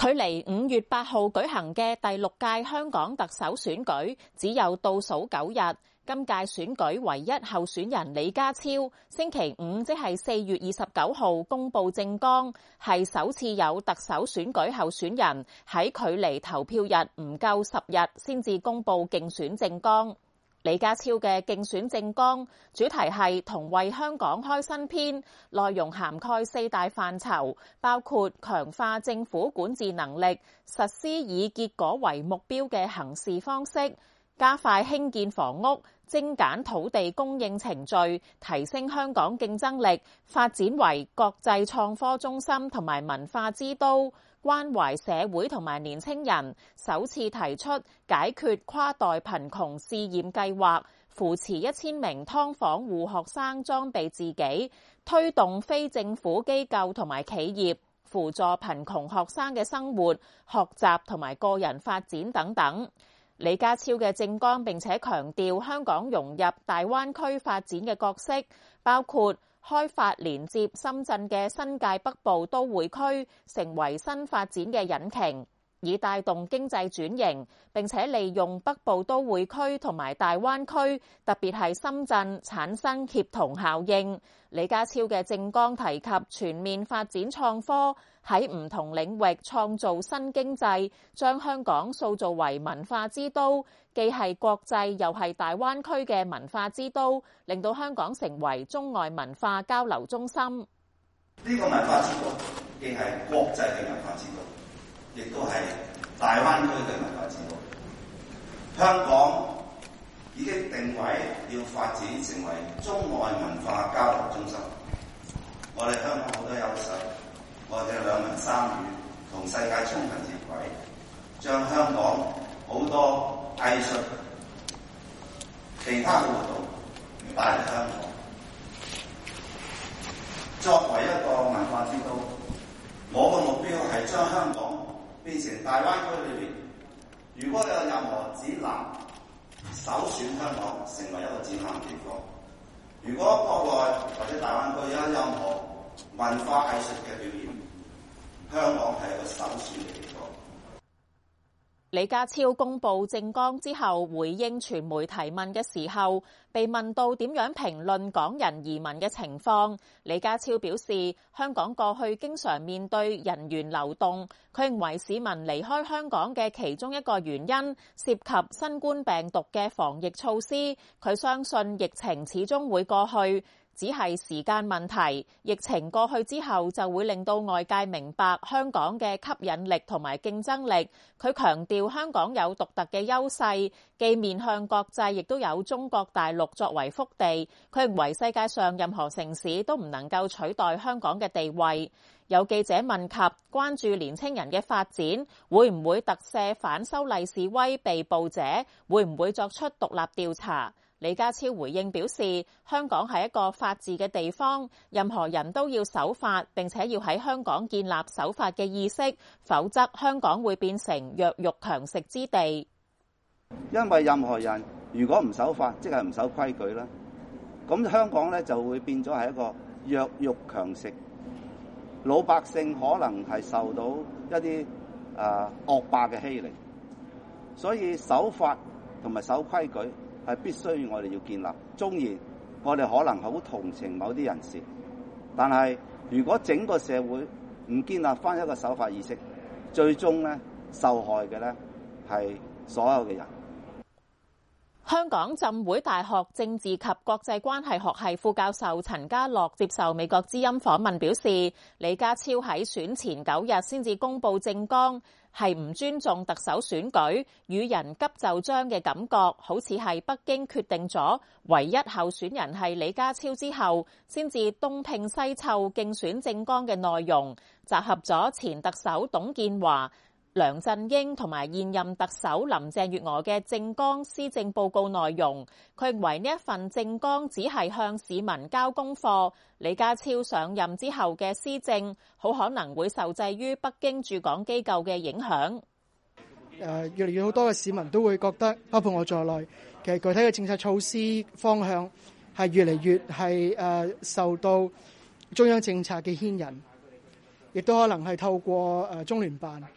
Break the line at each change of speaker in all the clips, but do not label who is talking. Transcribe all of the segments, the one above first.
距離5月8號舉行嘅第6屆香港特首選舉只有倒數9日，今屆選舉唯一候選人李家超星期五即係4月29號公布政綱，係首次有特首選舉候選人喺距離投票日唔夠10日先至公布競選政綱。李家超嘅競選政綱主題係同為香港開新篇，內容涵蓋4大範疇，包括強化政府管治能力，實施以結果為目標嘅行事方式，加快興建房屋，精簡土地供應程序，提升香港競爭力，發展為國際創科中心同埋文化之都，關懷社會同埋年青人，首次提出解決跨代貧窮試驗計劃，扶持1000名劏房戶學生裝備自己，推動非政府機構同埋企業輔助貧窮學生嘅生活、學習同埋個人發展等等。李家超嘅政綱並且強調香港融入大灣區發展嘅角色，包括開發連接深圳嘅新界北部都會區，成為新發展嘅引擎，以帶動經濟轉型，並且利用北部都會區同埋大灣區，特別係深圳產生協同效應。李家超嘅政綱提及全面發展創科，喺唔同領域創造新經濟，將香港塑造為文化之都，既係國際又係大灣區嘅文化之都，令到香港成為中外文化交流中心。
呢個文化之都既係國際嘅文化之都，亦都係大灣區嘅文化之都。香港已經定位要發展成為中外文化交流中心。我哋香港好多優勢，我哋兩文三語同世界充分接軌，將香港好多藝術、其他嘅活動帶嚟香港。作為一個文化之都，我嘅目標係將香港變成大灣區裏邊，如果有任何展覽，首選香港成為一個展覽地方。如果國內或者大灣區有任何文化藝術嘅表演，香港係一個首選嘅地方。
李家超公布政綱之後，回應傳媒提問嘅時候，被問到點樣評論港人移民嘅情況，李家超表示，香港過去經常面對人員流動，佢認為市民離開香港嘅其中一個原因涉及新冠病毒嘅防疫措施，佢相信疫情始終會過去，只係時間問題，疫情過去之後就會令到外界明白香港嘅吸引力同埋競爭力。佢強調香港有獨特嘅優勢，既面向國際，亦都有中國大陸作為腹地。佢認為世界上任何城市都唔能夠取代香港嘅地位。有記者問及關注年青人嘅發展，會唔會特赦反修例示威被捕者，會唔會作出獨立調查？李家超回應表示，香港係一個法治嘅地方，任何人都要守法，並且要喺香港建立守法嘅意識，否則香港會變成弱肉強食之地。
因為任何人如果唔守法，即係唔守規矩啦，咁香港咧就會變咗係一個弱肉強食，老百姓可能係受到一啲惡霸嘅欺凌，所以守法同埋守規矩係必須我哋要建立。縱然我哋可能好同情某啲人士，但係如果整個社會唔建立翻一個守法意識，最終咧受害嘅咧係所有嘅人。
香港浸會大學政治及國際關係學系副教授陳家樂接受美國之音訪問表示，李家超喺選前9日先至公布政綱，係唔尊重特首選舉，與人急就章嘅感覺，好似係北京決定咗唯一候選人係李家超之後，先至東拼西湊競選政綱嘅內容，集合咗前特首董建華、梁振英同埋現任特首林鄭月娥嘅政綱施政報告內容，佢認為呢一份政綱只係向市民交功課。李家超上任之後嘅施政，好可能會受制於北京駐港機構嘅影響。
越嚟越好多嘅市民都會覺得，包括我在內，其實具體嘅政策措施方向係越嚟越係受到中央政策嘅牽引，亦都可能係透過中聯辦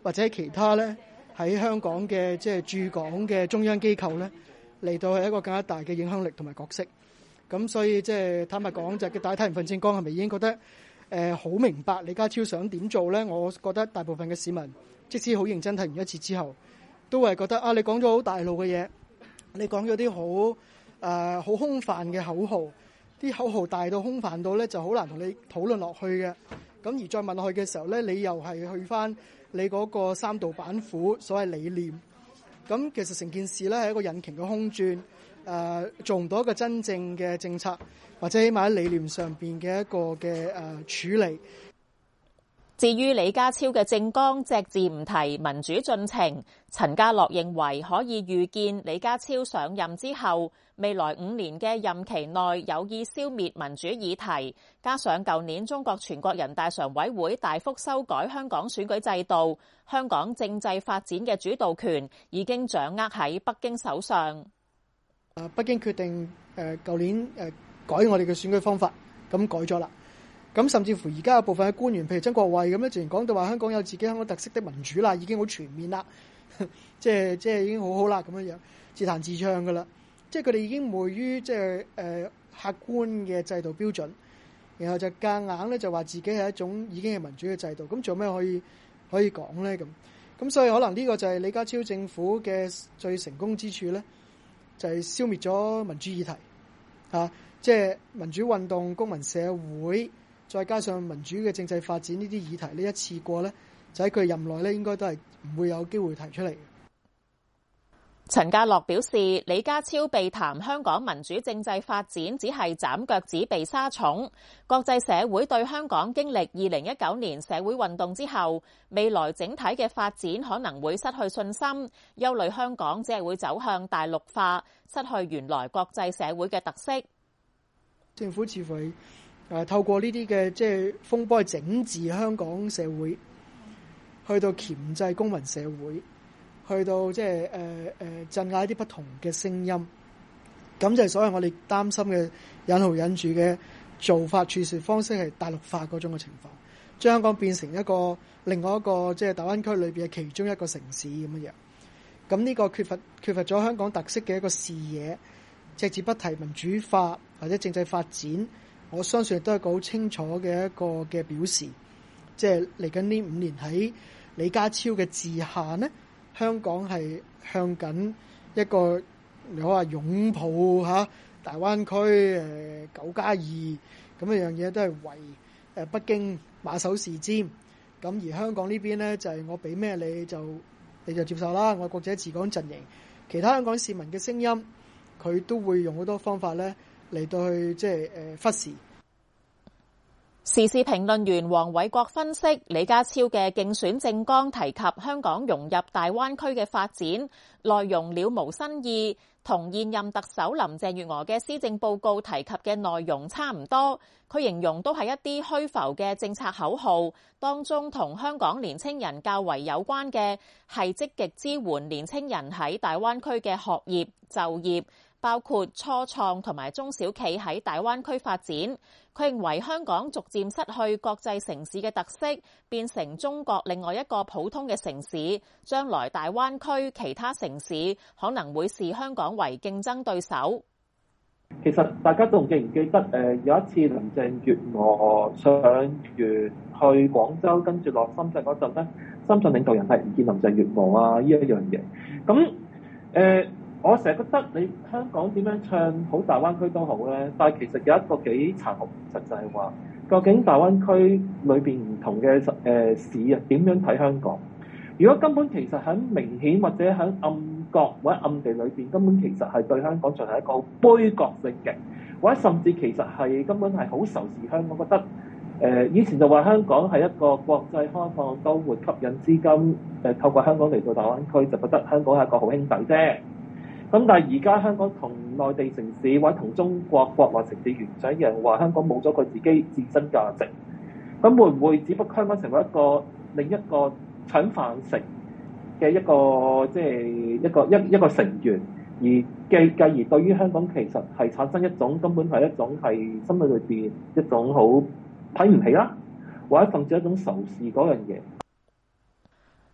或者其他咧喺香港嘅即係駐港嘅中央機構咧嚟到係一個更加大嘅影響力同埋角色。咁所以即係坦白講，就大家睇完份政綱係咪已經覺得好明白李家超想點做咧？我覺得大部分嘅市民即使好認真睇完一次之後，都係覺得啊，你講咗好大路嘅嘢，你講咗啲好空泛嘅口號，啲口號大到空泛到咧就好難同你討論落去嘅。咁而再問落去嘅時候咧，你又係去翻你嗰個三道板斧所謂理念。咁其實成件事咧係一個引擎嘅空轉，做唔到一個真正嘅政策，或者起碼喺理念上邊嘅一個嘅處理。
至於李家超嘅政綱隻字唔提民主進程，陳家樂認為可以預見李家超上任之後，未來5年嘅任期內有意消滅民主議題，加上舊年中國全國人大常委會大幅修改香港選舉制度，香港政制發展嘅主導權已經掌握喺北京手上。
北京決定舊年改我哋嘅選舉方法，咁改咗啦。咁甚至乎而家有部分嘅官員，譬如曾國衛咁咧，自然講到話香港有自己香港特色的民主啦，已經好全面啦，即係已經好好啦咁樣樣，自彈自唱噶啦。即係佢哋已經昧於即係客觀嘅制度標準，然後就夾硬咧就話自己係一種已經係民主嘅制度。咁做咩可以講咧？咁所以可能呢個就係李家超政府嘅最成功之處咧，就係消滅咗民主議題即係民主運動、公民社會。再加上民主嘅政制發展呢啲議題，呢一次過呢，就喺佢任內呢，應該都係唔會有機會提出嚟。
陳家樂表示，李家超避談香港民主政制發展，只係斬腳趾避沙蟲。國際社會對香港經歷2019年社會運動之後，未來整體嘅發展可能會失去信心，憂慮香港只係會走向大陸化，失去原來國際社會嘅特色。
政府似乎透過呢啲嘅即係風波去整治香港社會，去到鉗制公民社會，去到即係鎮壓一啲不同嘅聲音，咁就係所謂我哋擔心嘅引號引住嘅做法處事方式係大陸化嗰種嘅情況，將香港變成一個另外一個即係大灣區裏邊嘅其中一個城市咁樣樣。咁呢個缺乏咗香港特色嘅一個視野，隻字不提民主化或者政制發展。我相信亦都係一個好清楚嘅一個嘅表示，即係嚟緊呢5年喺李家超嘅治下呢，香港係向緊一個你話擁抱大灣區9+2咁樣嘢，都係為北京馬首是瞻。咁而香港呢邊呢，就係我俾咩你就接受啦，愛國者治港陣營。其他香港市民嘅聲音，佢都會用好多方法咧嚟到去即係忽視。
時事評論員黃偉國分析，李家超嘅競選政綱提及香港融入大灣區嘅發展，內容了無新意，同現任特首林鄭月娥嘅施政報告提及嘅內容差唔多。佢形容都係一啲虛浮嘅政策口號，當中同香港年青人較為有關嘅係積極支援年青人喺大灣區嘅學業、就業，包括初創同埋中小企喺大灣區發展。佢認為香港逐漸失去國際城市嘅特色，變成中國另外一個普通嘅城市。將來大灣區其他城市可能會視香港為競爭對手。
其實大家仲記唔記得有一次林鄭月娥上完去廣州，跟住落深圳嗰陣咧，深圳領導人係唔見林鄭月娥啊呢一樣嘢。咁我成日覺得你香港點樣唱好大灣區都好咧，但係其實有一個幾殘酷現實就係話，究竟大灣區裏邊唔同嘅市啊點樣睇香港？如果根本其實喺明顯或者喺暗角或者暗地裏邊，根本其實係對香港進行一個杯葛性嘅，或者甚至其實係根本係好仇視香港。覺得以前就話香港係一個國際開放都會吸引資金透過香港嚟到大灣區，就覺得香港係一個好兄弟啫。咁但係而家香港同內地城市或者同中國國內城市完全一樣，話香港冇咗佢自己自身價值，咁會唔會只不過香港成為一個另一個搶飯食嘅一個即係一個成員，而繼而對於香港其實係產生一種根本係一種係心裏邊一種好睇唔起啦，或者甚至一種仇視嗰樣嘢。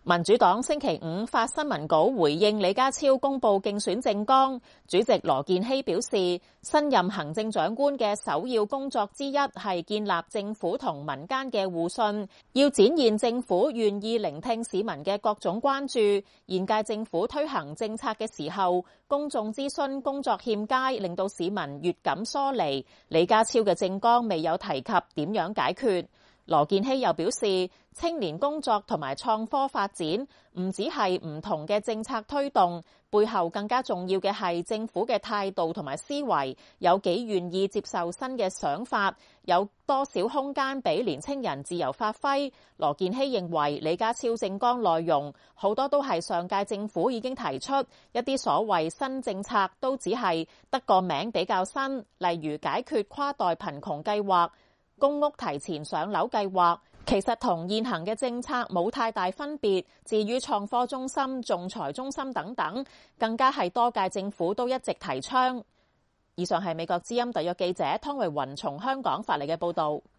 民主黨星期五發新聞稿回應李家超公布競選政綱，主席羅健熙表示，新任行政長官嘅首要工作之一係建立政府同民間嘅互信，要展現政府願意聆聽市民嘅各種關注。現屆政府推行政策嘅時候，公眾諮詢工作欠佳，令到市民越感疏離。李家超嘅政綱未有提及點樣解決。羅健熙又表示，青年工作同埋創科發展唔只係唔同嘅政策推動，背後更加重要嘅係政府嘅態度同埋思維，有幾願意接受新嘅想法，有多少空間俾年青人自由發揮。羅健熙認為李家超政綱內容好多都係上屆政府已經提出，一啲所謂新政策都只係得個名比較新，例如解決跨代貧窮計劃、公屋提前上樓計劃，其實同現行嘅政策冇太大分別。至於創科中心、仲裁中心等等，更加係多屆政府都一直提倡。以上係美國之音特約記者湯慧雲從香港發嚟嘅報導。